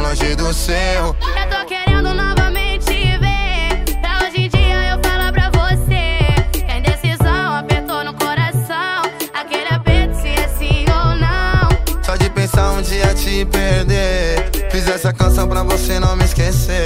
longe do seu. Eu tô querendo novamente te ver. Pra hoje em dia eu falar pra você que a indecisão apertou no coração. Aquele aperto se é sim ou não. Só de pensar um dia te perder. Fiz essa canção pra você não me esquecer.